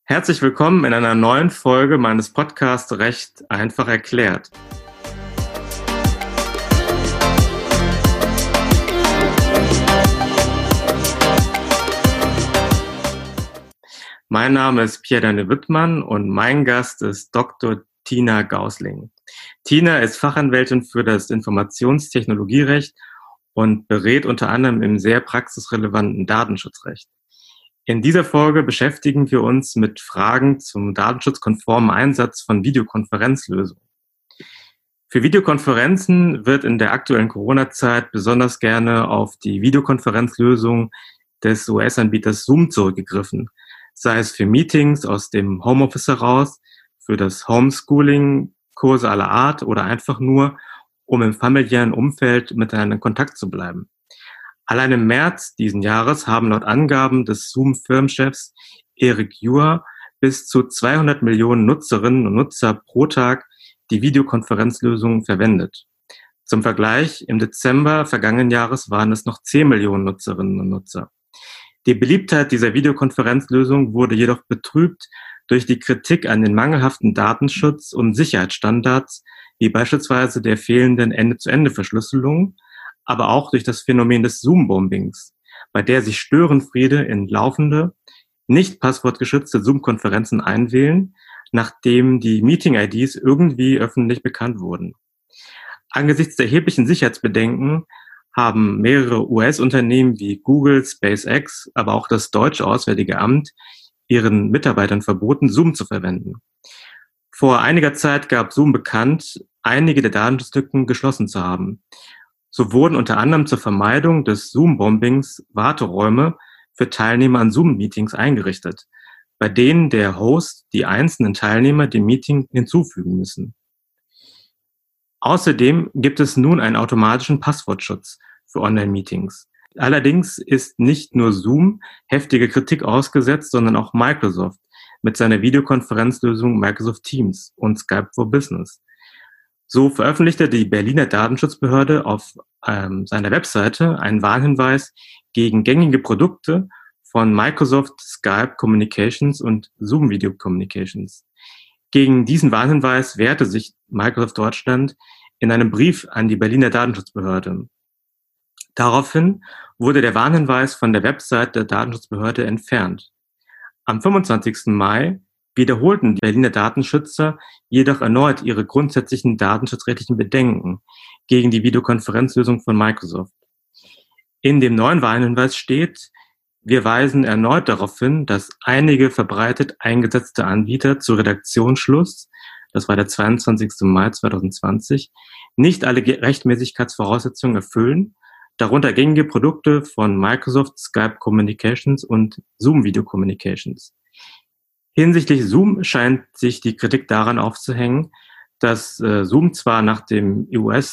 Herzlich willkommen in einer neuen Folge meines Podcasts Recht einfach erklärt. Mein Name ist Pierre-Daniel Wittmann und mein Gast ist Dr. Tina Gausling. Tina ist Fachanwältin für das Informationstechnologierecht und berät unter anderem im sehr praxisrelevanten Datenschutzrecht. In dieser Folge beschäftigen wir uns mit Fragen zum datenschutzkonformen Einsatz von Videokonferenzlösungen. Für Videokonferenzen wird in der aktuellen Corona-Zeit besonders gerne auf die Videokonferenzlösung des US-Anbieters Zoom zurückgegriffen, sei es für Meetings aus dem Homeoffice heraus, für das Homeschooling, Kurse aller Art oder einfach nur, um im familiären Umfeld miteinander in Kontakt zu bleiben. Allein im März diesen Jahres haben laut Angaben des Zoom-Firmenchefs Eric Yuan bis zu 200 Millionen Nutzerinnen und Nutzer pro Tag die Videokonferenzlösung verwendet. Zum Vergleich, im Dezember vergangenen Jahres waren es noch 10 Millionen Nutzerinnen und Nutzer. Die Beliebtheit dieser Videokonferenzlösung wurde jedoch betrübt durch die Kritik an den mangelhaften Datenschutz- und Sicherheitsstandards, wie beispielsweise der fehlenden Ende-zu-Ende-Verschlüsselung, aber auch durch das Phänomen des Zoom-Bombings, bei der sich Störenfriede in laufende, nicht passwortgeschützte Zoom-Konferenzen einwählen, nachdem die Meeting-IDs irgendwie öffentlich bekannt wurden. Angesichts der erheblichen Sicherheitsbedenken haben mehrere US-Unternehmen wie Google, SpaceX, aber auch das Deutsche Auswärtige Amt ihren Mitarbeitern verboten, Zoom zu verwenden. Vor einiger Zeit gab Zoom bekannt, einige der Datenschutzlücken geschlossen zu haben. So wurden unter anderem zur Vermeidung des Zoom-Bombings Warteräume für Teilnehmer an Zoom-Meetings eingerichtet, bei denen der Host die einzelnen Teilnehmer dem Meeting hinzufügen müssen. Außerdem gibt es nun einen automatischen Passwortschutz für Online-Meetings. Allerdings ist nicht nur Zoom heftige Kritik ausgesetzt, sondern auch Microsoft mit seiner Videokonferenzlösung Microsoft Teams und Skype for Business. So veröffentlichte die Berliner Datenschutzbehörde auf seiner Webseite einen Warnhinweis gegen gängige Produkte von Microsoft Skype Communications und Zoom Video Communications. Gegen diesen Warnhinweis wehrte sich Microsoft Deutschland in einem Brief an die Berliner Datenschutzbehörde. Daraufhin wurde der Warnhinweis von der Website der Datenschutzbehörde entfernt. Am 25. Mai wiederholten die Berliner Datenschützer jedoch erneut ihre grundsätzlichen datenschutzrechtlichen Bedenken gegen die Videokonferenzlösung von Microsoft. In dem neuen Warnhinweis steht: Wir weisen erneut darauf hin, dass einige verbreitet eingesetzte Anbieter zu Redaktionsschluss, das war der 22. Mai 2020, nicht alle Rechtmäßigkeitsvoraussetzungen erfüllen, darunter gängige Produkte von Microsoft Skype Communications und Zoom Video Communications. Hinsichtlich Zoom scheint sich die Kritik daran aufzuhängen, dass Zoom zwar nach dem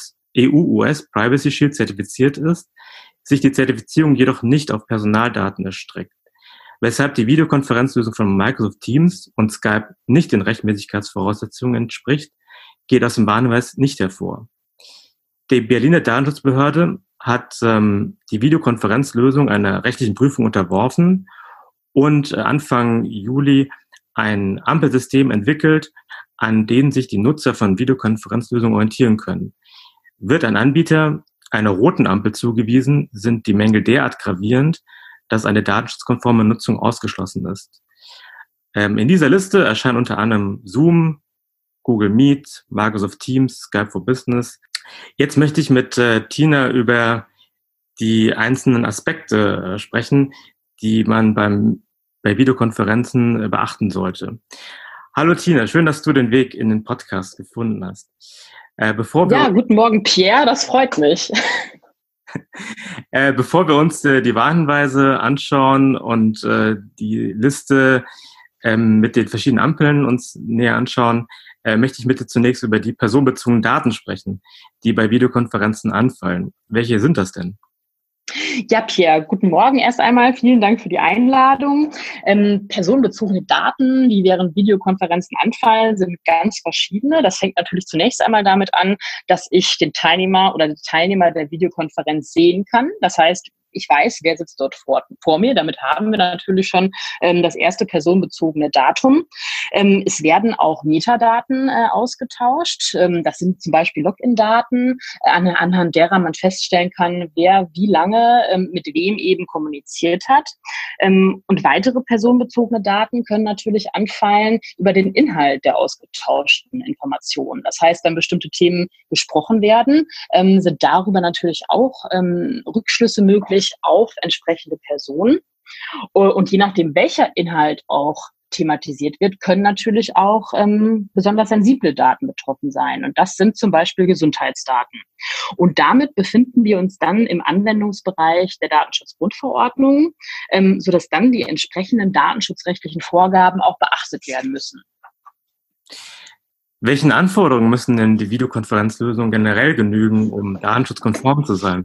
EU-US Privacy Shield zertifiziert ist, sich die Zertifizierung jedoch nicht auf Personaldaten erstreckt, weshalb die Videokonferenzlösung von Microsoft Teams und Skype nicht den Rechtmäßigkeitsvoraussetzungen entspricht, geht aus dem Warnhinweis nicht hervor. Die Berliner Datenschutzbehörde hat die Videokonferenzlösung einer rechtlichen Prüfung unterworfen und Anfang Juli ein Ampelsystem entwickelt, an dem sich die Nutzer von Videokonferenzlösungen orientieren können. Wird ein Anbieter einer roten Ampel zugewiesen, sind die Mängel derart gravierend, dass eine datenschutzkonforme Nutzung ausgeschlossen ist. In dieser Liste erscheinen unter anderem Zoom, Google Meet, Microsoft Teams, Skype for Business. Jetzt möchte ich mit Tina über die einzelnen Aspekte sprechen, die man bei Videokonferenzen beachten sollte. Hallo Tina, schön, dass du den Weg in den Podcast gefunden hast. Guten Morgen Pierre, das freut mich. Bevor wir uns die Warnhinweise anschauen und die Liste mit den verschiedenen Ampeln uns näher anschauen, möchte ich mit dir zunächst über die personenbezogenen Daten sprechen, die bei Videokonferenzen anfallen. Welche sind das denn? Ja, Pierre, guten Morgen erst einmal. Vielen Dank für die Einladung. Personenbezogene Daten, die während Videokonferenzen anfallen, sind ganz verschiedene. Das fängt natürlich zunächst einmal damit an, dass ich den Teilnehmer oder die Teilnehmer der Videokonferenz sehen kann. Das heißt, ich weiß, wer sitzt dort vor mir. Damit haben wir natürlich schon das erste personenbezogene Datum. Es werden auch Metadaten ausgetauscht. Das sind zum Beispiel Login-Daten, anhand derer man feststellen kann, wer wie lange mit wem eben kommuniziert hat. Und weitere personenbezogene Daten können natürlich anfallen über den Inhalt der ausgetauschten Informationen. Das heißt, wenn bestimmte Themen besprochen werden, sind darüber natürlich auch Rückschlüsse möglich auf entsprechende Personen. Und je nachdem, welcher Inhalt auch thematisiert wird, können natürlich auch besonders sensible Daten betroffen sein. Und das sind zum Beispiel Gesundheitsdaten. Und damit befinden wir uns dann im Anwendungsbereich der Datenschutzgrundverordnung, sodass dann die entsprechenden datenschutzrechtlichen Vorgaben auch beachtet werden müssen. Welchen Anforderungen müssen denn die Videokonferenzlösungen generell genügen, um datenschutzkonform zu sein?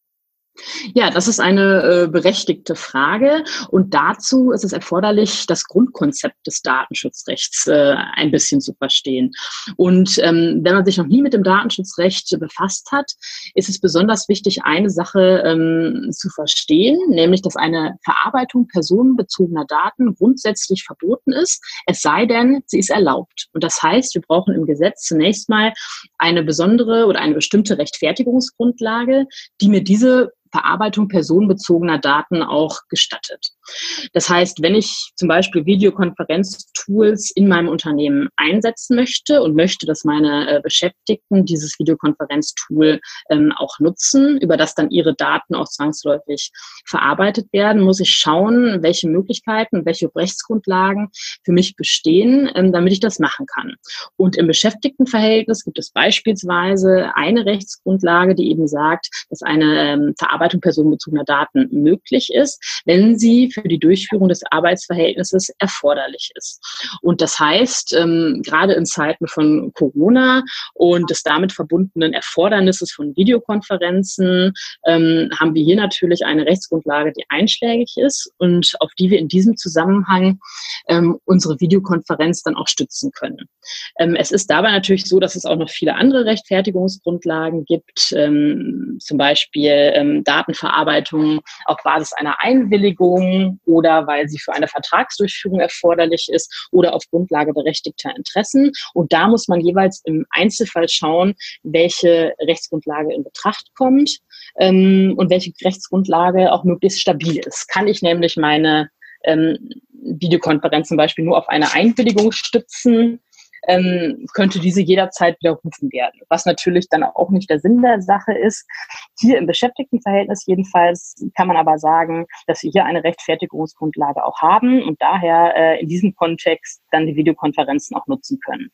Ja, das ist eine berechtigte Frage und dazu ist es erforderlich, das Grundkonzept des Datenschutzrechts ein bisschen zu verstehen. Und wenn man sich noch nie mit dem Datenschutzrecht befasst hat, ist es besonders wichtig, eine Sache zu verstehen, nämlich, dass eine Verarbeitung personenbezogener Daten grundsätzlich verboten ist, es sei denn, sie ist erlaubt. Und das heißt, wir brauchen im Gesetz zunächst mal eine besondere oder eine bestimmte Rechtfertigungsgrundlage, die mir diese Verarbeitung personenbezogener Daten auch gestattet. Das heißt, wenn ich zum Beispiel Videokonferenztools in meinem Unternehmen einsetzen möchte und möchte, dass meine Beschäftigten dieses Videokonferenztool auch nutzen, über das dann ihre Daten auch zwangsläufig verarbeitet werden, muss ich schauen, welche Möglichkeiten, welche Rechtsgrundlagen für mich bestehen, damit ich das machen kann. Und im Beschäftigtenverhältnis gibt es beispielsweise eine Rechtsgrundlage, die eben sagt, dass eine Verarbeitung personenbezogener Daten möglich ist, wenn sie für die Durchführung des Arbeitsverhältnisses erforderlich ist. Und das heißt, gerade in Zeiten von Corona und des damit verbundenen Erfordernisses von Videokonferenzen haben wir hier natürlich eine Rechtsgrundlage, die einschlägig ist und auf die wir in diesem Zusammenhang unsere Videokonferenz dann auch stützen können. Es ist dabei natürlich so, dass es auch noch viele andere Rechtfertigungsgrundlagen gibt, zum Beispiel Datenverarbeitung auf Basis einer Einwilligung oder weil sie für eine Vertragsdurchführung erforderlich ist oder auf Grundlage berechtigter Interessen. Und da muss man jeweils im Einzelfall schauen, welche Rechtsgrundlage in Betracht kommt und welche Rechtsgrundlage auch möglichst stabil ist. Kann ich nämlich meine Videokonferenz zum Beispiel nur auf eine Einwilligung stützen, könnte diese jederzeit widerrufen werden, was natürlich dann auch nicht der Sinn der Sache ist. Hier im Beschäftigtenverhältnis jedenfalls kann man aber sagen, dass wir hier eine Rechtfertigungsgrundlage auch haben und daher in diesem Kontext dann die Videokonferenzen auch nutzen können.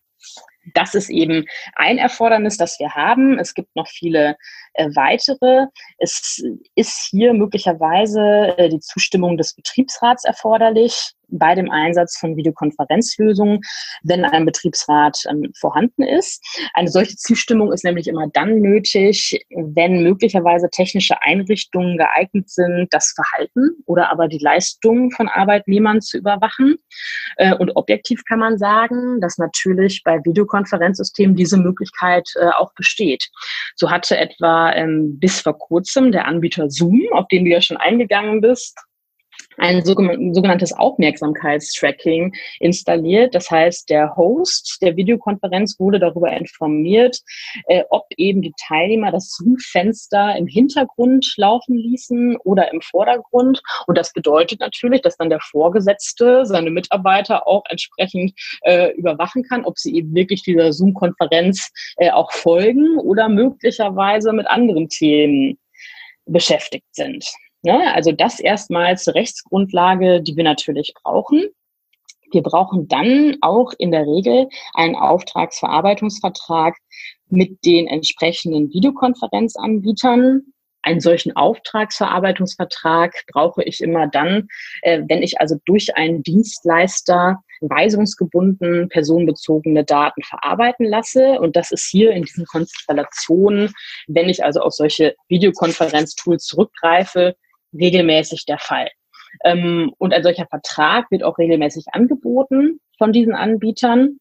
Das ist eben ein Erfordernis, das wir haben. Es gibt noch viele weitere. Es ist hier möglicherweise die Zustimmung des Betriebsrats erforderlich bei dem Einsatz von Videokonferenzlösungen, wenn ein Betriebsrat vorhanden ist. Eine solche Zustimmung ist nämlich immer dann nötig, wenn möglicherweise technische Einrichtungen geeignet sind, das Verhalten oder aber die Leistung von Arbeitnehmern zu überwachen. Und objektiv kann man sagen, dass natürlich bei Videokonferenzsystemen diese Möglichkeit auch besteht. So hatte etwa bis vor kurzem der Anbieter Zoom, auf den du ja schon eingegangen bist, ein sogenanntes Aufmerksamkeitstracking installiert. Das heißt, der Host der Videokonferenz wurde darüber informiert, ob eben die Teilnehmer das Zoom-Fenster im Hintergrund laufen ließen oder im Vordergrund. Und das bedeutet natürlich, dass dann der Vorgesetzte seine Mitarbeiter auch entsprechend überwachen kann, ob sie eben wirklich dieser Zoom-Konferenz auch folgen oder möglicherweise mit anderen Themen beschäftigt sind. Ne? Also das erstmals zur Rechtsgrundlage, die wir natürlich brauchen. Wir brauchen dann auch in der Regel einen Auftragsverarbeitungsvertrag mit den entsprechenden Videokonferenzanbietern. Einen solchen Auftragsverarbeitungsvertrag brauche ich immer dann, wenn ich also durch einen Dienstleister weisungsgebunden personenbezogene Daten verarbeiten lasse. Und das ist hier in diesen Konstellationen, wenn ich also auf solche Videokonferenztools zurückgreife, regelmäßig der Fall. Und ein solcher Vertrag wird auch regelmäßig angeboten von diesen Anbietern.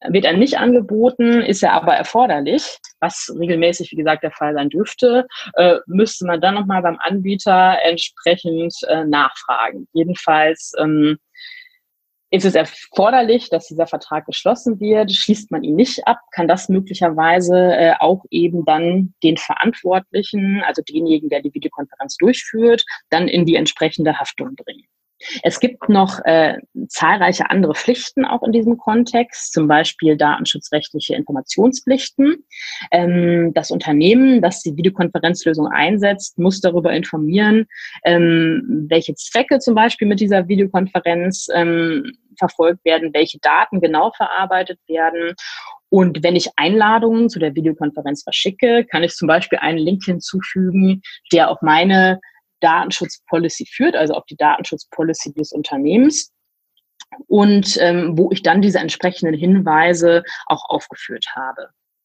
Wird er nicht angeboten, ist er aber erforderlich, was regelmäßig, wie gesagt, der Fall sein dürfte, müsste man dann nochmal beim Anbieter entsprechend nachfragen. Jedenfalls ist es erforderlich, dass dieser Vertrag geschlossen wird. Schließt man ihn nicht ab, kann das möglicherweise auch eben dann den Verantwortlichen, also denjenigen, der die Videokonferenz durchführt, dann in die entsprechende Haftung bringen. Es gibt noch zahlreiche andere Pflichten auch in diesem Kontext, zum Beispiel datenschutzrechtliche Informationspflichten. Das Unternehmen, das die Videokonferenzlösung einsetzt, muss darüber informieren, welche Zwecke zum Beispiel mit dieser Videokonferenz verfolgt werden, welche Daten genau verarbeitet werden. Und wenn ich Einladungen zu der Videokonferenz verschicke, kann ich zum Beispiel einen Link hinzufügen, der auf meine Datenschutzpolicy führt, also auf die Datenschutzpolicy des Unternehmens und wo ich dann diese entsprechenden Hinweise auch aufgeführt habe.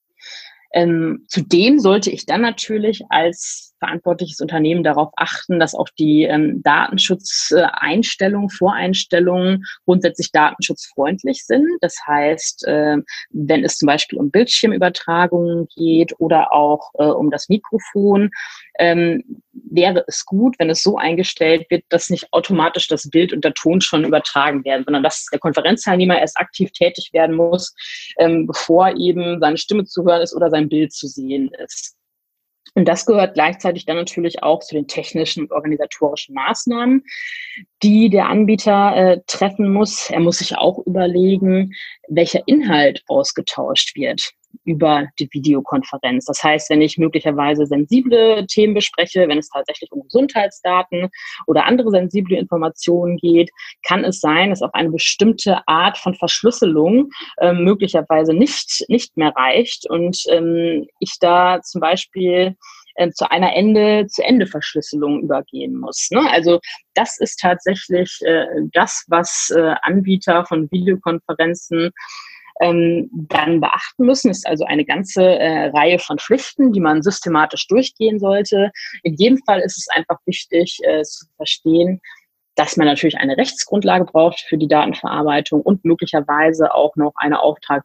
Zudem sollte ich dann natürlich als verantwortliches Unternehmen darauf achten, dass auch die Datenschutzeinstellungen, Voreinstellungen grundsätzlich datenschutzfreundlich sind. Das heißt, wenn es zum Beispiel um Bildschirmübertragungen geht oder auch um das Mikrofon, wäre es gut, wenn es so eingestellt wird, dass nicht automatisch das Bild und der Ton schon übertragen werden, sondern dass der Konferenzteilnehmer erst aktiv tätig werden muss, bevor eben seine Stimme zu hören ist oder sein Bild zu sehen ist. Und das gehört gleichzeitig dann natürlich auch zu den technischen und organisatorischen Maßnahmen, die der Anbieter treffen muss. Er muss sich auch überlegen, welcher Inhalt ausgetauscht wird über die Videokonferenz. Das heißt, wenn ich möglicherweise sensible Themen bespreche, wenn es tatsächlich um Gesundheitsdaten oder andere sensible Informationen geht, kann es sein, dass auch eine bestimmte Art von Verschlüsselung möglicherweise nicht mehr reicht und ich da zum Beispiel zu einer Ende-zu-Ende-Verschlüsselung übergehen muss. Ne? Also das ist tatsächlich das, was Anbieter von Videokonferenzen dann beachten müssen. Es ist also eine ganze Reihe von Pflichten, die man systematisch durchgehen sollte. In jedem Fall ist es einfach wichtig zu verstehen, dass man natürlich eine Rechtsgrundlage braucht für die Datenverarbeitung und möglicherweise auch noch eine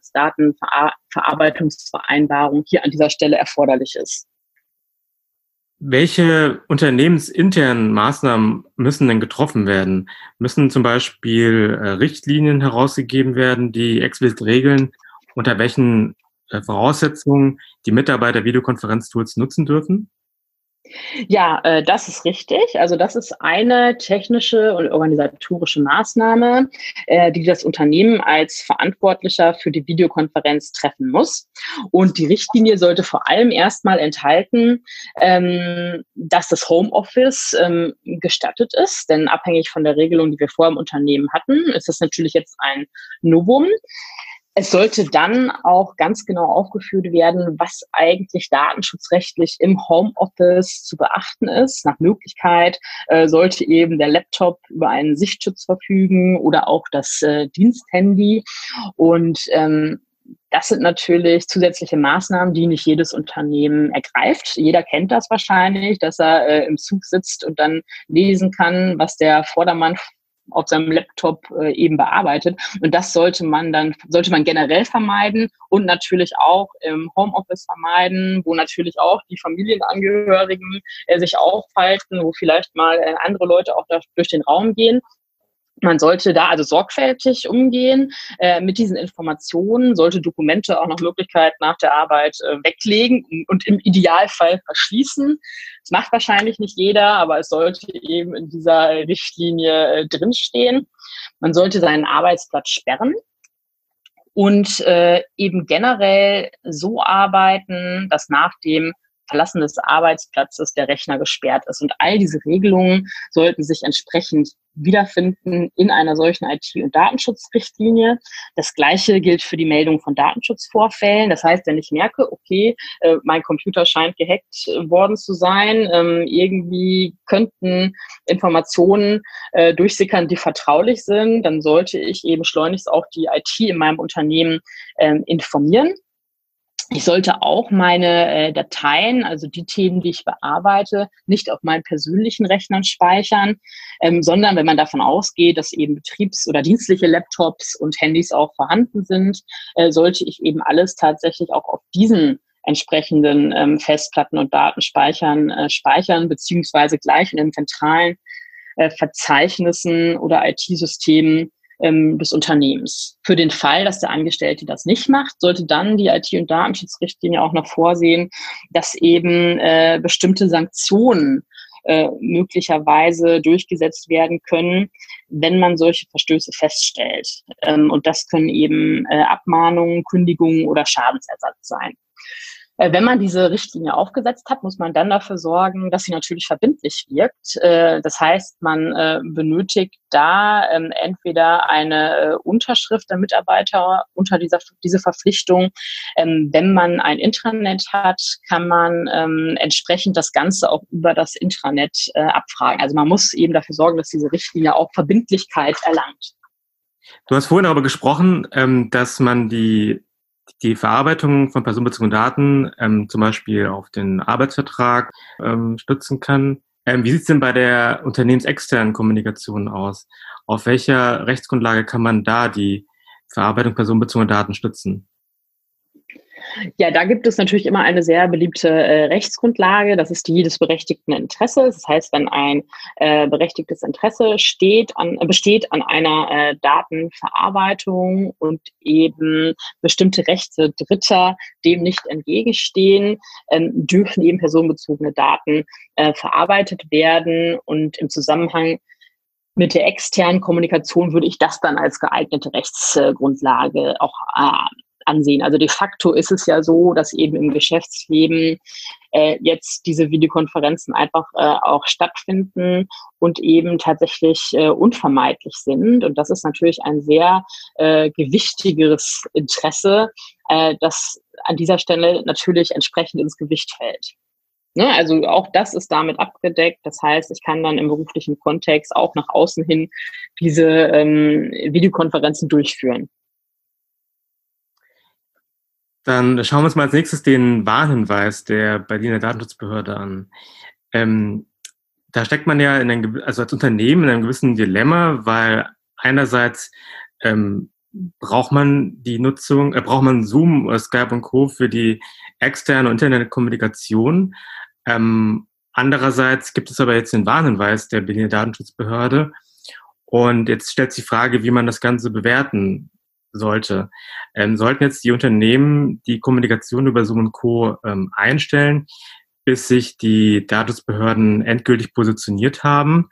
Auftragsdatenverarbeitungsvereinbarung hier an dieser Stelle erforderlich ist. Welche unternehmensinternen Maßnahmen müssen denn getroffen werden? Müssen zum Beispiel Richtlinien herausgegeben werden, die explizit regeln, unter welchen Voraussetzungen die Mitarbeiter Videokonferenztools nutzen dürfen? Ja, das ist richtig. Also das ist eine technische und organisatorische Maßnahme, die das Unternehmen als Verantwortlicher für die Videokonferenz treffen muss. Und die Richtlinie sollte vor allem erstmal enthalten, dass das Homeoffice gestattet ist. Denn abhängig von der Regelung, die wir vorher im Unternehmen hatten, ist das natürlich jetzt ein Novum. Es sollte dann auch ganz genau aufgeführt werden, was eigentlich datenschutzrechtlich im Homeoffice zu beachten ist. Nach Möglichkeit sollte eben der Laptop über einen Sichtschutz verfügen oder auch das Diensthandy. Und das sind natürlich zusätzliche Maßnahmen, die nicht jedes Unternehmen ergreift. Jeder kennt das wahrscheinlich, dass er im Zug sitzt und dann lesen kann, was der Vordermann auf seinem Laptop eben bearbeitet. Und das sollte man generell vermeiden und natürlich auch im Homeoffice vermeiden, wo natürlich auch die Familienangehörigen sich aufhalten, wo vielleicht mal andere Leute auch durch den Raum gehen. Man sollte da also sorgfältig umgehen mit diesen Informationen, sollte Dokumente auch nach Möglichkeit nach der Arbeit weglegen und im Idealfall verschließen. Das macht wahrscheinlich nicht jeder, aber es sollte eben in dieser Richtlinie drinstehen. Man sollte seinen Arbeitsplatz sperren und eben generell so arbeiten, dass nach dem Verlassen des Arbeitsplatzes der Rechner gesperrt ist. Und all diese Regelungen sollten sich entsprechend wiederfinden in einer solchen IT- und Datenschutzrichtlinie. Das Gleiche gilt für die Meldung von Datenschutzvorfällen. Das heißt, wenn ich merke, okay, mein Computer scheint gehackt worden zu sein, irgendwie könnten Informationen durchsickern, die vertraulich sind, dann sollte ich eben schleunigst auch die IT in meinem Unternehmen informieren. Ich sollte auch meine Dateien, also die Themen, die ich bearbeite, nicht auf meinen persönlichen Rechnern speichern, sondern wenn man davon ausgeht, dass eben oder dienstliche Laptops und Handys auch vorhanden sind, sollte ich eben alles tatsächlich auch auf diesen entsprechenden Festplatten und Datenspeichern speichern, beziehungsweise gleich in den zentralen Verzeichnissen oder IT-Systemen des Unternehmens. Für den Fall, dass der Angestellte das nicht macht, sollte dann die IT- und Datenschutzrichtlinie auch noch vorsehen, dass eben bestimmte Sanktionen möglicherweise durchgesetzt werden können, wenn man solche Verstöße feststellt. Und das können eben Abmahnungen, Kündigungen oder Schadensersatz sein. Wenn man diese Richtlinie aufgesetzt hat, muss man dann dafür sorgen, dass sie natürlich verbindlich wirkt. Das heißt, man benötigt da entweder eine Unterschrift der Mitarbeiter unter diese Verpflichtung. Wenn man ein Intranet hat, kann man entsprechend das Ganze auch über das Intranet abfragen. Also man muss eben dafür sorgen, dass diese Richtlinie auch Verbindlichkeit erlangt. Du hast vorhin darüber gesprochen, dass man die Verarbeitung von personenbezogenen Daten zum Beispiel auf den Arbeitsvertrag stützen kann. Wie sieht es denn bei der unternehmensexternen Kommunikation aus? Auf welcher Rechtsgrundlage kann man da die Verarbeitung personenbezogener Daten stützen? Ja, da gibt es natürlich immer eine sehr beliebte Rechtsgrundlage. Das ist die des berechtigten Interesses. Das heißt, wenn ein berechtigtes Interesse besteht an einer Datenverarbeitung und eben bestimmte Rechte Dritter dem nicht entgegenstehen, dürfen eben personenbezogene Daten verarbeitet werden. Und im Zusammenhang mit der externen Kommunikation würde ich das dann als geeignete Rechtsgrundlage auch ansehen. Also de facto ist es ja so, dass eben im Geschäftsleben jetzt diese Videokonferenzen einfach auch stattfinden und eben tatsächlich unvermeidlich sind. Und das ist natürlich ein sehr gewichtigeres Interesse, das an dieser Stelle natürlich entsprechend ins Gewicht fällt. Ne, also auch das ist damit abgedeckt. Das heißt, ich kann dann im beruflichen Kontext auch nach außen hin diese Videokonferenzen durchführen. Dann schauen wir uns mal als nächstes den Warnhinweis der Berliner Datenschutzbehörde an. Da steckt man ja also als Unternehmen in einem gewissen Dilemma, weil einerseits braucht man braucht man Zoom, Skype und Co. für die externe und interne Kommunikation. Andererseits gibt es aber jetzt den Warnhinweis der Berliner Datenschutzbehörde. Und jetzt stellt sich die Frage, wie man das Ganze bewerten sollte. Sollten jetzt die Unternehmen die Kommunikation über Zoom und Co. einstellen, bis sich die Datenschutzbehörden endgültig positioniert haben?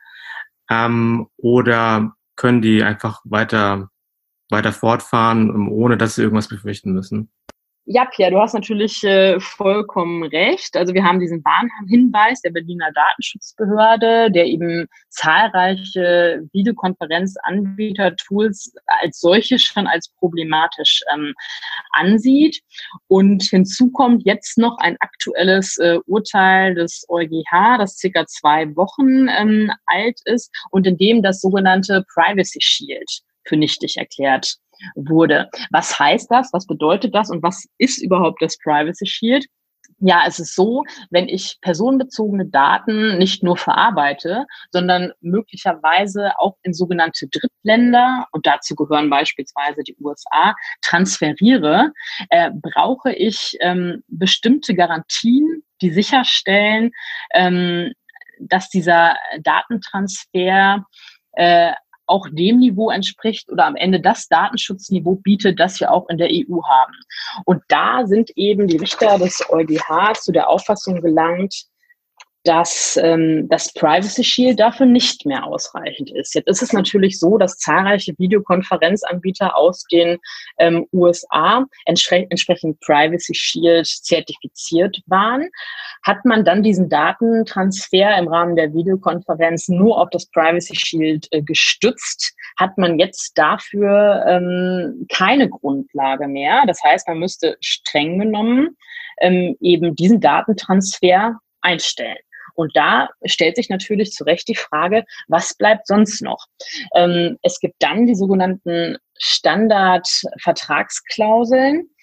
Oder können die einfach weiter fortfahren, ohne dass sie irgendwas befürchten müssen? Ja, Pierre, du hast natürlich vollkommen recht. Also wir haben diesen Warnhinweis der Berliner Datenschutzbehörde, der eben zahlreiche Videokonferenzanbieter-Tools als solche schon als problematisch ansieht. Und hinzu kommt jetzt noch ein aktuelles Urteil des EuGH, das circa 2 Wochen alt ist und in dem das sogenannte Privacy Shield für nichtig erklärt wurde. Was heißt das? Was bedeutet das? Und was ist überhaupt das Privacy Shield? Ja, es ist so, wenn ich personenbezogene Daten nicht nur verarbeite, sondern möglicherweise auch in sogenannte Drittländer, und dazu gehören beispielsweise die USA, transferiere, brauche ich bestimmte Garantien, die sicherstellen, dass dieser Datentransfer auch dem Niveau entspricht oder am Ende das Datenschutzniveau bietet, das wir auch in der EU haben. Und da sind eben die Richter des EuGH zu der Auffassung gelangt, dass das Privacy Shield dafür nicht mehr ausreichend ist. Jetzt ist es natürlich so, dass zahlreiche Videokonferenzanbieter aus den USA entsprechend Privacy Shield zertifiziert waren. Hat man dann diesen Datentransfer im Rahmen der Videokonferenz nur auf das Privacy Shield gestützt, hat man jetzt dafür keine Grundlage mehr. Das heißt, man müsste streng genommen eben diesen Datentransfer einstellen. Und da stellt sich natürlich zu Recht die Frage, was bleibt sonst noch? Es gibt dann die sogenannten Standardvertragsklauseln.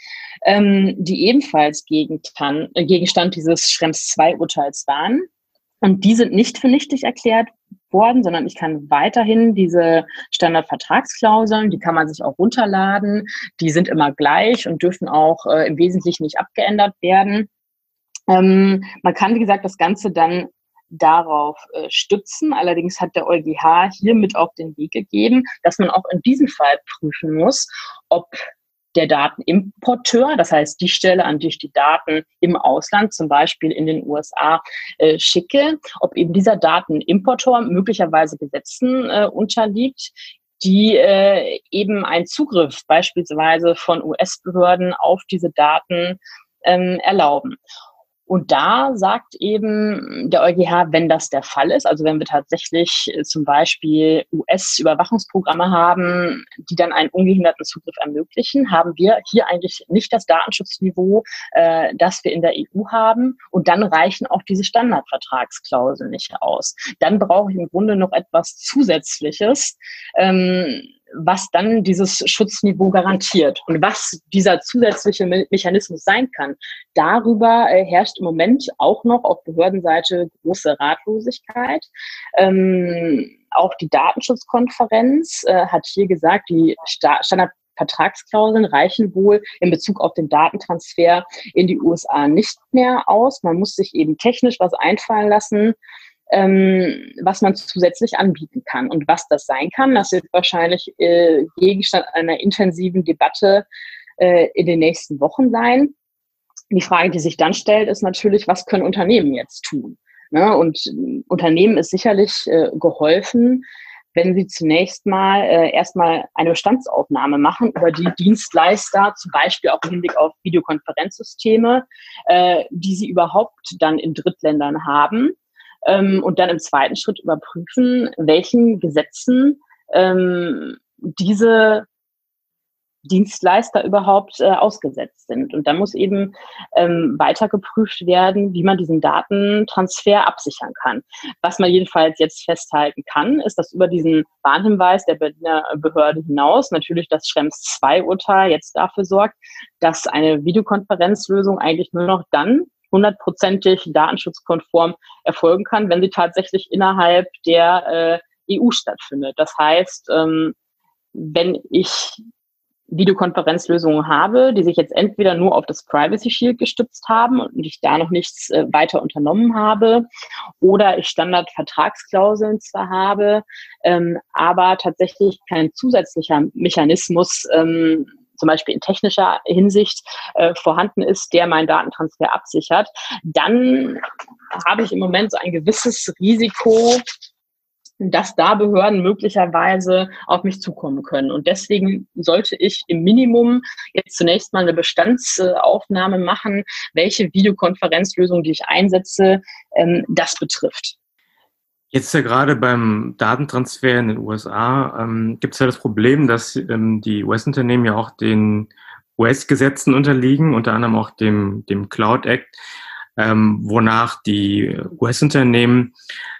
die ebenfalls Gegenstand dieses Schrems II-Urteils waren. Und die sind nicht für nichtig erklärt worden, sondern ich kann weiterhin diese Standardvertragsklauseln, die kann man sich auch runterladen, die sind immer gleich und dürfen auch im Wesentlichen nicht abgeändert werden. Man kann, wie gesagt, das Ganze dann darauf stützen. Allerdings hat der EuGH hiermit auf den Weg gegeben, dass man auch in diesem Fall prüfen muss, ob der Datenimporteur, das heißt die Stelle, an die ich die Daten im Ausland, zum Beispiel in den USA, schicke, ob eben dieser Datenimporteur möglicherweise Gesetzen unterliegt, die eben einen Zugriff beispielsweise von US-Behörden auf diese Daten erlauben. Und da sagt eben der EuGH, wenn das der Fall ist, also wenn wir tatsächlich zum Beispiel US-Überwachungsprogramme haben, die dann einen ungehinderten Zugriff ermöglichen, haben wir hier eigentlich nicht das Datenschutzniveau, das wir in der EU haben. Und dann reichen auch diese Standardvertragsklauseln nicht aus. Dann brauche ich im Grunde noch etwas Zusätzliches, was dann dieses Schutzniveau garantiert. Und was dieser zusätzliche Mechanismus sein kann, darüber herrscht im Moment auch noch auf Behördenseite große Ratlosigkeit. Auch die Datenschutzkonferenz hat hier gesagt, die Standardvertragsklauseln reichen wohl in Bezug auf den Datentransfer in die USA nicht mehr aus. Man muss sich eben technisch was einfallen lassen, was man zusätzlich anbieten kann. Und was das sein kann, das wird wahrscheinlich Gegenstand einer intensiven Debatte in den nächsten Wochen sein. Die Frage, die sich dann stellt, ist natürlich, was können Unternehmen jetzt tun? Ne? Und Unternehmen ist sicherlich geholfen, wenn sie zunächst mal erstmal eine Bestandsaufnahme machen über die Dienstleister, zum Beispiel auch im Hinblick auf Videokonferenzsysteme, die sie überhaupt dann in Drittländern haben. Und dann im zweiten Schritt überprüfen, welchen Gesetzen diese Dienstleister überhaupt ausgesetzt sind. Und dann muss eben weiter geprüft werden, wie man diesen Datentransfer absichern kann. Was man jedenfalls jetzt festhalten kann, ist, dass über diesen Warnhinweis der Berliner Behörde hinaus natürlich das Schrems II-Urteil jetzt dafür sorgt, dass eine Videokonferenzlösung eigentlich nur noch dann 100%ig datenschutzkonform erfolgen kann, wenn sie tatsächlich innerhalb der EU stattfindet. Das heißt, wenn ich Videokonferenzlösungen habe, die sich jetzt entweder nur auf das Privacy Shield gestützt haben und ich da noch nichts weiter unternommen habe, oder ich Standardvertragsklauseln zwar habe, aber tatsächlich kein zusätzlicher Mechanismus zum Beispiel in technischer Hinsicht vorhanden ist, der meinen Datentransfer absichert, dann habe ich im Moment so ein gewisses Risiko, dass da Behörden möglicherweise auf mich zukommen können. Und deswegen sollte ich im Minimum jetzt zunächst mal eine Bestandsaufnahme machen, welche Videokonferenzlösung, die ich einsetze, das betrifft. Jetzt ja gerade beim Datentransfer in den USA gibt es ja das Problem, dass die US-Unternehmen ja auch den US-Gesetzen unterliegen, unter anderem auch dem Cloud Act, wonach die US-Unternehmen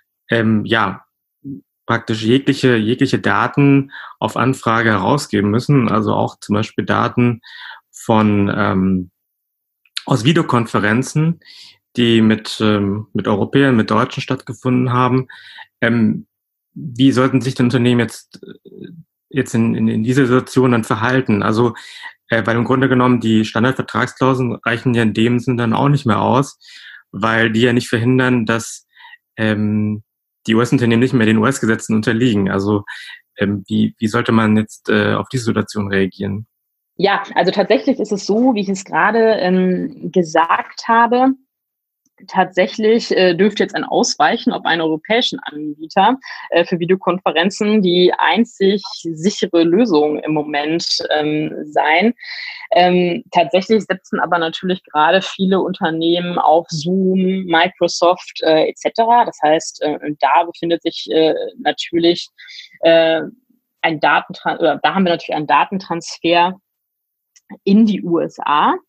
praktisch jegliche Daten auf Anfrage herausgeben müssen, also auch zum Beispiel Daten von aus Videokonferenzen, die mit Europäern, mit Deutschen stattgefunden haben. Wie sollten sich die Unternehmen jetzt in dieser Situation dann verhalten? Also, weil im Grunde genommen die Standardvertragsklauseln reichen ja in dem Sinne dann auch nicht mehr aus, weil die ja nicht verhindern, dass die US-Unternehmen nicht mehr den US-Gesetzen unterliegen. Also wie sollte man jetzt auf diese Situation reagieren? Ja, also tatsächlich ist es so, wie ich es gerade gesagt habe. Tatsächlich dürfte jetzt ein Ausweichen auf einen europäischen Anbieter für Videokonferenzen die einzig sichere Lösung im Moment sein. Tatsächlich setzen aber natürlich gerade viele Unternehmen auf Zoom, Microsoft etc. Das heißt, da befindet sich natürlich da haben wir natürlich einen Datentransfer in die USA.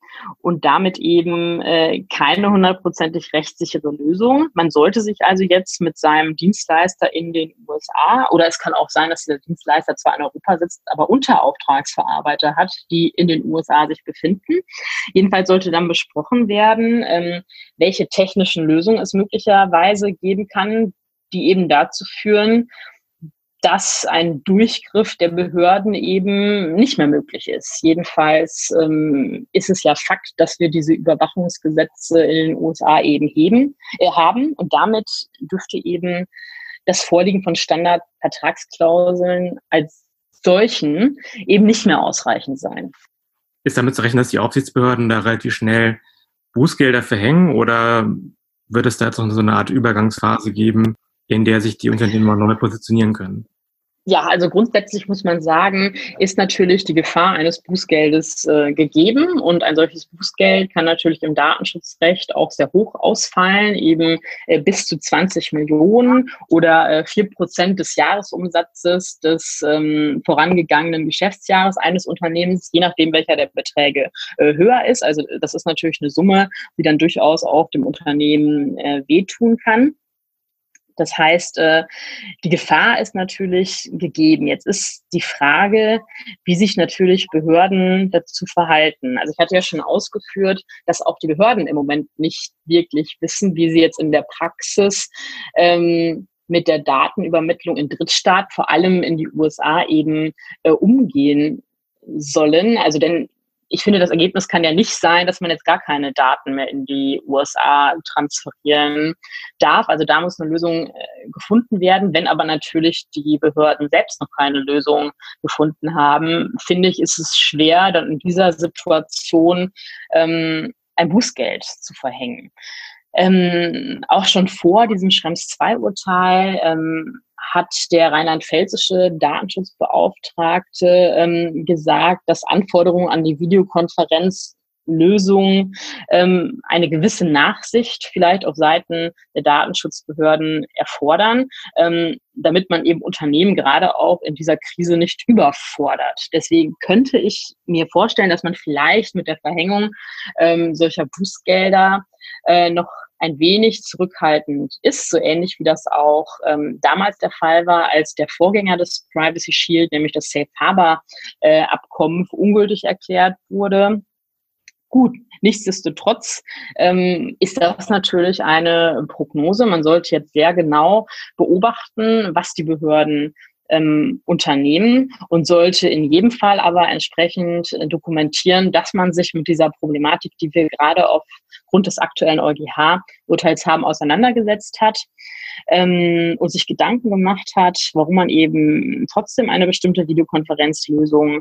und damit eben keine hundertprozentig rechtssichere Lösung. Man sollte sich also jetzt mit seinem Dienstleister in den USA, oder es kann auch sein, dass der Dienstleister zwar in Europa sitzt, aber Unterauftragsverarbeiter hat, die in den USA sich befinden. Jedenfalls sollte dann besprochen werden, welche technischen Lösungen es möglicherweise geben kann, die eben dazu führen, dass ein Durchgriff der Behörden eben nicht mehr möglich ist. Jedenfalls ist es ja Fakt, dass wir diese Überwachungsgesetze in den USA eben haben. Und damit dürfte eben das Vorliegen von Standardvertragsklauseln als solchen eben nicht mehr ausreichend sein. Ist damit zu rechnen, dass die Aufsichtsbehörden da relativ schnell Bußgelder verhängen, oder wird es da jetzt noch so eine Art Übergangsphase geben, in der sich die Unternehmen mal neu positionieren können? Ja, also grundsätzlich muss man sagen, ist natürlich die Gefahr eines Bußgeldes gegeben, und ein solches Bußgeld kann natürlich im Datenschutzrecht auch sehr hoch ausfallen, eben bis zu 20 Millionen oder 4% des Jahresumsatzes des vorangegangenen Geschäftsjahres eines Unternehmens, je nachdem, welcher der Beträge höher ist. Also das ist natürlich eine Summe, die dann durchaus auch dem Unternehmen wehtun kann. Das heißt, die Gefahr ist natürlich gegeben. Jetzt ist die Frage, wie sich natürlich Behörden dazu verhalten. Also ich hatte ja schon ausgeführt, dass auch die Behörden im Moment nicht wirklich wissen, wie sie jetzt in der Praxis mit der Datenübermittlung in Drittstaat, vor allem in die USA, eben umgehen sollen. Also denn ich finde, das Ergebnis kann ja nicht sein, dass man jetzt gar keine Daten mehr in die USA transferieren darf. Also da muss eine Lösung gefunden werden. Wenn aber natürlich die Behörden selbst noch keine Lösung gefunden haben, finde ich, ist es schwer, dann in dieser Situation ein Bußgeld zu verhängen. Auch schon vor diesem Schrems-II-Urteil hat der rheinland-pfälzische Datenschutzbeauftragte gesagt, dass Anforderungen an die Videokonferenzlösung eine gewisse Nachsicht vielleicht auf Seiten der Datenschutzbehörden erfordern, damit man eben Unternehmen gerade auch in dieser Krise nicht überfordert. Deswegen könnte ich mir vorstellen, dass man vielleicht mit der Verhängung solcher Bußgelder noch ein wenig zurückhaltend ist, so ähnlich wie das auch damals der Fall war, als der Vorgänger des Privacy Shield, nämlich das Safe Harbor Abkommen, für ungültig erklärt wurde. Gut, nichtsdestotrotz ist das natürlich eine Prognose. Man sollte jetzt sehr genau beobachten, was die Behörden unternehmen, und sollte in jedem Fall aber entsprechend dokumentieren, dass man sich mit dieser Problematik, die wir gerade aufgrund des aktuellen EuGH-Urteils haben, auseinandergesetzt hat und sich Gedanken gemacht hat, warum man eben trotzdem eine bestimmte Videokonferenzlösung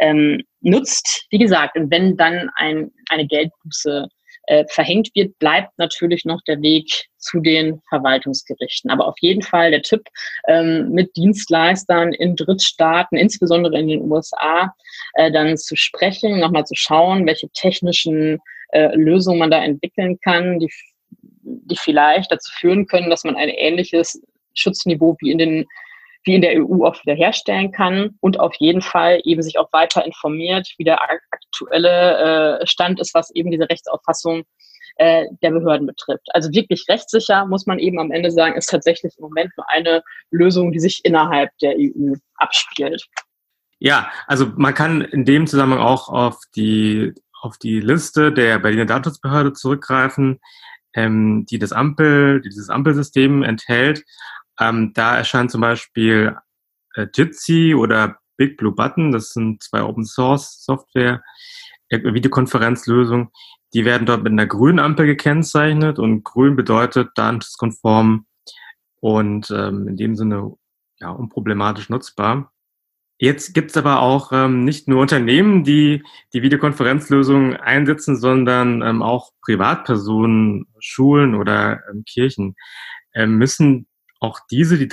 nutzt. Wie gesagt, und wenn dann eine Geldbuße verhängt wird, bleibt natürlich noch der Weg zu den Verwaltungsgerichten. Aber auf jeden Fall der Tipp, mit Dienstleistern in Drittstaaten, insbesondere in den USA, dann zu sprechen, nochmal zu schauen, welche technischen Lösungen man da entwickeln kann, die vielleicht dazu führen können, dass man ein ähnliches Schutzniveau wie in der EU auch wiederherstellen kann, und auf jeden Fall eben sich auch weiter informiert, wie der aktuelle Stand ist, was eben diese Rechtsauffassung der Behörden betrifft. Also wirklich rechtssicher, muss man eben am Ende sagen, ist tatsächlich im Moment nur eine Lösung, die sich innerhalb der EU abspielt. Ja, also man kann in dem Zusammenhang auch auf die Liste der Berliner Datenschutzbehörde zurückgreifen, die dieses Ampelsystem enthält. Da erscheint zum Beispiel Jitsi oder Big Blue Button, das sind zwei Open-Source-Software, Videokonferenzlösungen, die werden dort mit einer grünen Ampel gekennzeichnet, und grün bedeutet datenschutzkonform und in dem Sinne ja unproblematisch nutzbar. Jetzt gibt es aber auch nicht nur Unternehmen, die Videokonferenzlösungen einsetzen, sondern auch Privatpersonen, Schulen oder Kirchen. Müssen auch die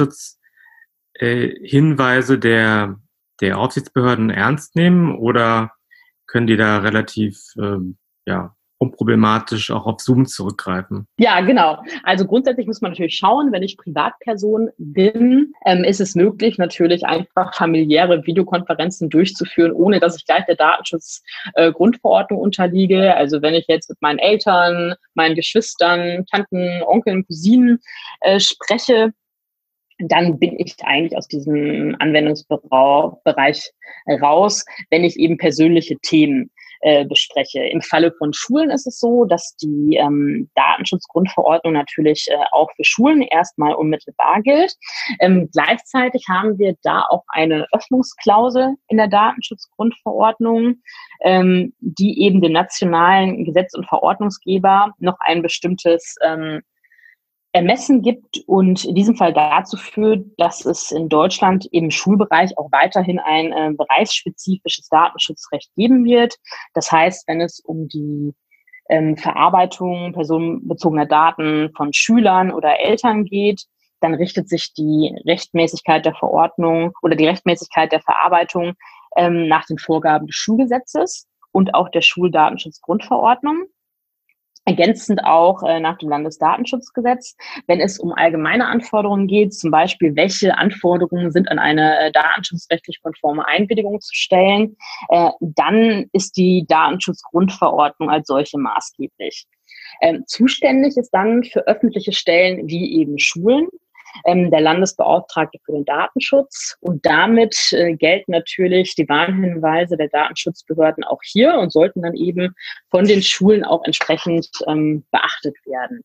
Datenschutzhinweise der Aufsichtsbehörden ernst nehmen, oder können die da relativ unproblematisch auch auf Zoom zurückgreifen? Ja, genau. Also grundsätzlich muss man natürlich schauen, wenn ich Privatperson bin, ist es möglich, natürlich einfach familiäre Videokonferenzen durchzuführen, ohne dass ich gleich der Datenschutzgrundverordnung unterliege. Also wenn ich jetzt mit meinen Eltern, meinen Geschwistern, Tanten, Onkeln, Cousinen spreche, dann bin ich eigentlich aus diesem Anwendungsbereich raus, wenn ich eben persönliche Themen bespreche. Im Falle von Schulen ist es so, dass die Datenschutzgrundverordnung natürlich auch für Schulen erstmal unmittelbar gilt. Gleichzeitig haben wir da auch eine Öffnungsklausel in der Datenschutzgrundverordnung, die eben dem nationalen Gesetz- und Verordnungsgeber noch ein bestimmtes Ermessen gibt und in diesem Fall dazu führt, dass es in Deutschland im Schulbereich auch weiterhin ein bereichsspezifisches Datenschutzrecht geben wird. Das heißt, wenn es um die Verarbeitung personenbezogener Daten von Schülern oder Eltern geht, dann richtet sich die Rechtmäßigkeit der Verordnung oder die Rechtmäßigkeit der Verarbeitung nach den Vorgaben des Schulgesetzes und auch der Schuldatenschutzgrundverordnung. Ergänzend auch nach dem Landesdatenschutzgesetz, wenn es um allgemeine Anforderungen geht, zum Beispiel, welche Anforderungen sind an eine datenschutzrechtlich konforme Einwilligung zu stellen, dann ist die Datenschutzgrundverordnung als solche maßgeblich. Zuständig ist dann für öffentliche Stellen wie eben Schulen der Landesbeauftragte für den Datenschutz. Und damit gelten natürlich die Warnhinweise der Datenschutzbehörden auch hier und sollten dann eben von den Schulen auch entsprechend beachtet werden.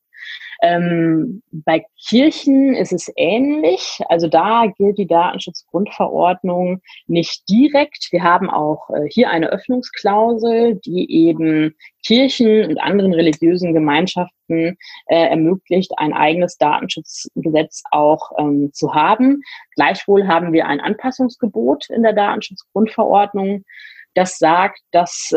Bei Kirchen ist es ähnlich. Also da gilt die Datenschutzgrundverordnung nicht direkt. Wir haben auch hier eine Öffnungsklausel, die eben Kirchen und anderen religiösen Gemeinschaften ermöglicht, ein eigenes Datenschutzgesetz auch zu haben. Gleichwohl haben wir ein Anpassungsgebot in der Datenschutzgrundverordnung, das sagt, dass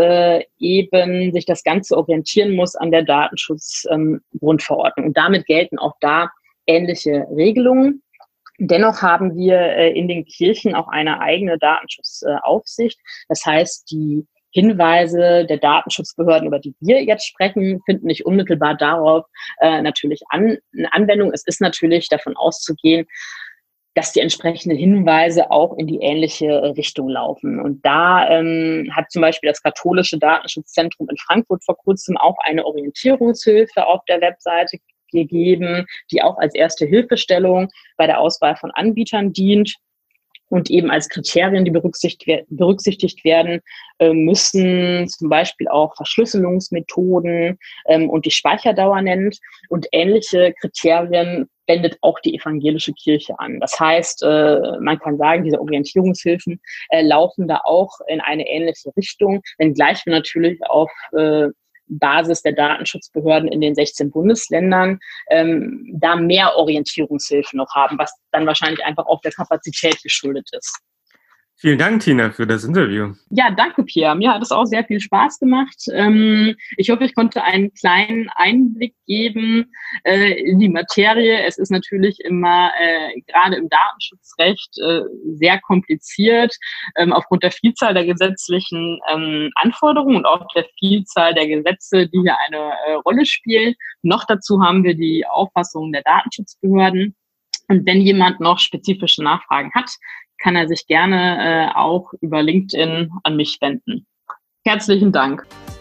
eben sich das Ganze orientieren muss an der Datenschutzgrundverordnung. Und damit gelten auch da ähnliche Regelungen. Dennoch haben wir in den Kirchen auch eine eigene Datenschutzaufsicht. Das heißt, die Hinweise der Datenschutzbehörden, über die wir jetzt sprechen, finden nicht unmittelbar darauf natürlich Anwendung. Es ist natürlich davon auszugehen, dass die entsprechenden Hinweise auch in die ähnliche Richtung laufen. Und da hat zum Beispiel das Katholische Datenschutzzentrum in Frankfurt vor kurzem auch eine Orientierungshilfe auf der Webseite gegeben, die auch als erste Hilfestellung bei der Auswahl von Anbietern dient. Und eben als Kriterien, die berücksichtigt werden müssen, zum Beispiel auch Verschlüsselungsmethoden und die Speicherdauer nennt. Und ähnliche Kriterien wendet auch die evangelische Kirche an. Das heißt, man kann sagen, diese Orientierungshilfen laufen da auch in eine ähnliche Richtung, wenngleich wir natürlich auf Basis der Datenschutzbehörden in den 16 Bundesländern da mehr Orientierungshilfen noch haben, was dann wahrscheinlich einfach auch der Kapazität geschuldet ist. Vielen Dank, Tina, für das Interview. Ja, danke, Pierre. Mir hat es auch sehr viel Spaß gemacht. Ich hoffe, ich konnte einen kleinen Einblick geben in die Materie. Es ist natürlich immer, gerade im Datenschutzrecht, sehr kompliziert, aufgrund der Vielzahl der gesetzlichen Anforderungen und auch der Vielzahl der Gesetze, die hier eine Rolle spielen. Noch dazu haben wir die Auffassung der Datenschutzbehörden. Und wenn jemand noch spezifische Nachfragen hat, kann er sich gerne auch über LinkedIn an mich wenden. Herzlichen Dank.